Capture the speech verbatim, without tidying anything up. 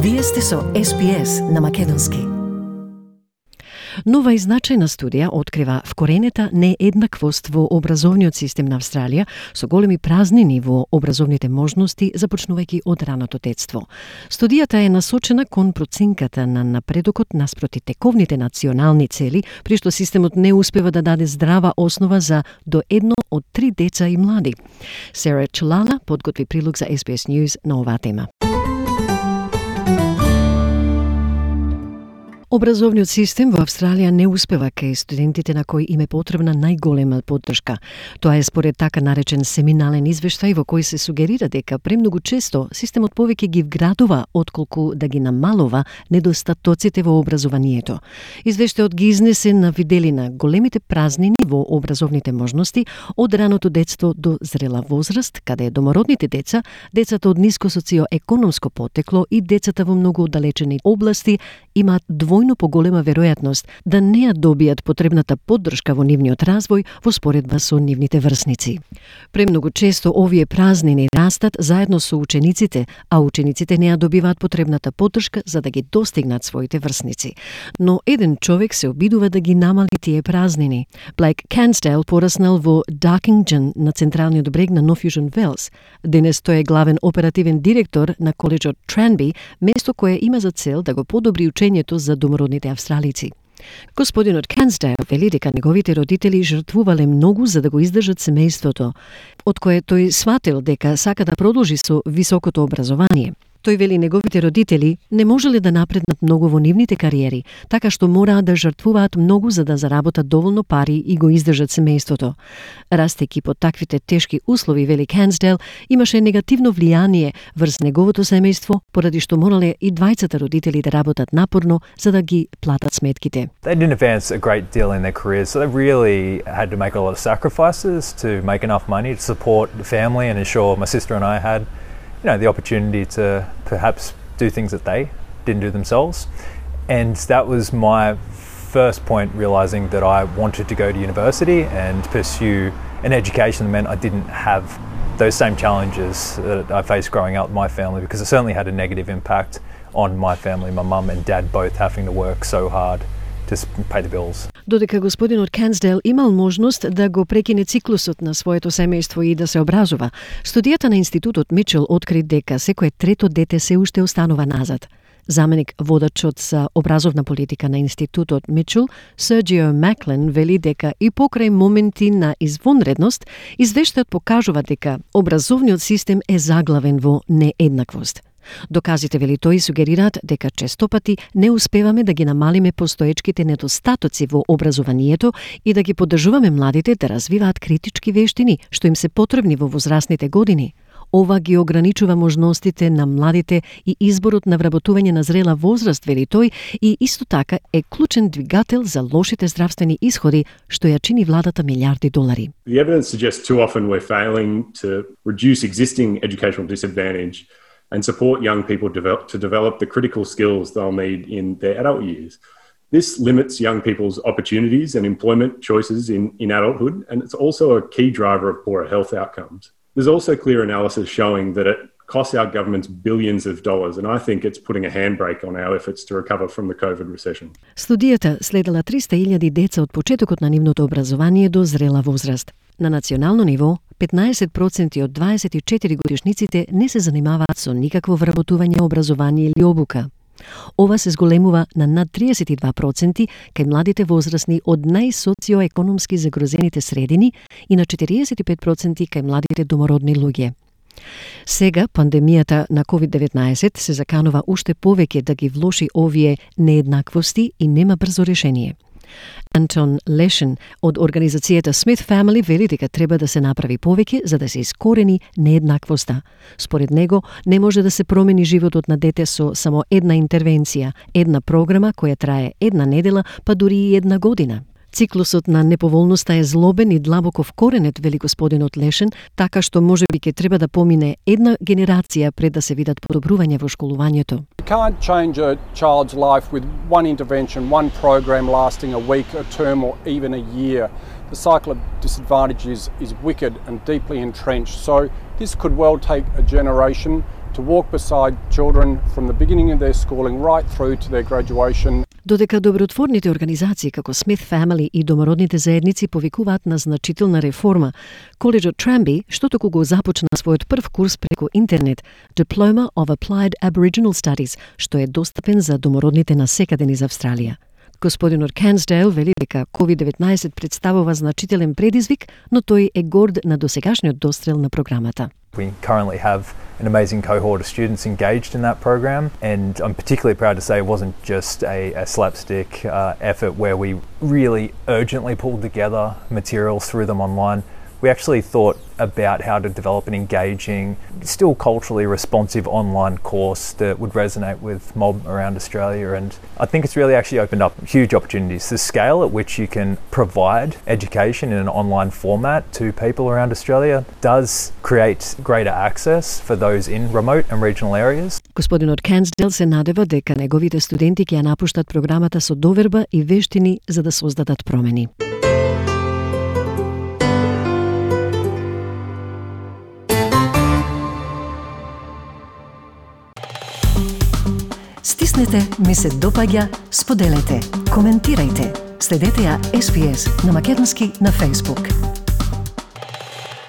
Вие сте со Ес Би Ес на Македонски. Нова и значајна студија открива вкоренета нееднаквост во образовниот систем на Австралија со големи празнини во образовните можности започнувајќи од раното детство. Студијата е насочена кон проценката на напредокот наспроти тековните национални цели, при што системот не успева да даде здрава основа за до едно од три деца и млади. Сера Челала подготви прилог за Ес Би Ес News на оваа тема. Образовниот систем во Австралија не успева кај студентите на кои им е потребна најголема поддршка. Тоа е според така наречен семинален извештај во кој се сугерира дека премногу често системот повеќе ги вградува отколку да ги намалува недостатоците во образованието. Извештајот ги изнесе на виделина големите празнини во образовните можности од раното детство до зрела возраст, каде домородните деца, децата од ниско социоекономско потекло и децата во многу оддалечени области имаат двојно поголема веројатност да не ја добијат потребната поддршка во нивниот развој во споредба со нивните врсници. Премногу често овие празнини растат заедно со учениците, а учениците не ја добиваат потребната поддршка за да ги достигнат своите врсници. Но еден човек се обидува да ги намали тие празнини. Блейк Канстейл пораснал во Даркингтон на централниот брег на Нов Јужен Велс. Денес тој е главен оперативен директор на коледжот Tranby, место кое има за цел да го подобри учењето за домородните австралици. Господинот Канстейл вели дека неговите родители жртвувале многу за да го издржат семејството, од кое тој сватил дека сака да продолжи со високото образование. Тој вели неговите родители не можеле да напреднат многу во нивните кариери, така што мораат да жртвуваат многу за да заработат доволно пари и го издржат семејството. Растејќи под таквите тешки услови, вели Канстейл, имаше негативно влијание врз неговото семејство, поради што морале и двајцата родители да работат напорно за да ги платат сметките. They didn't advance a great deal in their careers, so they really had to make a lot of sacrifices to make enough money to support the family and ensure my sister and I had you know, the opportunity to perhaps do things that they didn't do themselves. And that was my first point, realising that I wanted to go to university and pursue an education that meant I didn't have those same challenges that I faced growing up with my family, because it certainly had a negative impact on my family, my mum and dad both having to work so hard to pay the bills. Додека господинот Канстейл имал можност да го прекине циклусот на своето семејство и да се образува, студијата на институтот Мичел откри дека секое трето дете се уште останува назад. Заменик водачот за образовна политика на институтот Мичел, Серджио Маклен, вели дека и покрај моменти на извонредност, извештајот покажува дека образовниот систем е заглавен во нееднаквост. Доказите, вели тој, сугерираат дека честопати не успеваме да ги намалиме постоечките недостатоци во образованието и да ги поддржуваме младите да развиваат критички вештини, што им се потребни во возрастните години. Ова ги ограничува можностите на младите и изборот на вработување на зрела возраст, вели тој, и исто така е клучен двигател за лошите здравствени исходи, што ја чини владата милиарди долари. The evidence suggests too often we're failing to reduce existing educational disadvantage and support young people develop, to develop the critical skills they'll need in their adult years. This limits young people's opportunities and employment choices in, in adulthood, and it's also a key driver of poorer health outcomes. There's also clear analysis showing that it costs our governments billions of dollars, and I think it's putting a handbrake on our efforts to recover from the COVID recession. Студијата следела триста илјади деца од почетокот на нивното образование до зрела возраст. На национално ниво, петнаесет проценти од дваесет и четири годишниците не се занимаваат со никакво вработување, образование или обука. Ова се зголемува на над триесет и два проценти кај младите возрастни од најсоциоекономски загрозените средини и на четириесет и пет проценти кај младите домородни луѓе. Сега, пандемијата на ковид деветнаесет се заканува уште повеќе да ги влоши овие нееднаквости и нема брзо решение. Антон Лешен од организацијата Smith Family вели дека треба да се направи повеќе за да се искорени нееднаквоста. Според него, не може да се промени животот на дете со само една интервенција, една програма која трае една недела, па дури и една година. Циклусот на неповолноста е злобен и длабоко вкоренет, вели господинот Лешен, така што можеби ќе треба да помине една генерација пред да се видат подобрување во школувањето. You can't change a child's life with one intervention, one program lasting a week, a term or even a year. The cycle of disadvantage is, is wicked and deeply entrenched, so this could well take a generation to walk beside children from the beginning of their schooling right through to their graduation. Додека добротворните организации како Smith Family и домородните заедници повикуваат на значителна реформа, коледжот Tranby, што току го започна својот прв курс преку интернет, Diploma of Applied Aboriginal Studies, што е достапен за домородните насекаде низ Австралија. Господинот Кенсдейл вели дека ковид деветнаесет представува значителен предизвик, но тој е горд на досегашниот дострел на програмата. We currently have an amazing cohort of students engaged in that program, and I'm particularly proud to say it wasn't just a, a slapstick uh, effort where we really urgently pulled together materials, threw them online. We actually thought about how to develop an engaging, still culturally responsive online course that would resonate with mob around Australia, and I think it's really actually opened up huge opportunities. The scale at which you can provide education in an online format to people around Australia does create greater access for those in remote and regional areas. Господинот Кенсдейл се надева дека неговите студенти ќе ја напуштат програмата со доверба и вештини за да создадат промени. Стиснете, ми се допаѓа, споделете, коментирајте. Следете ја Ес Би Ес на македонски на Facebook.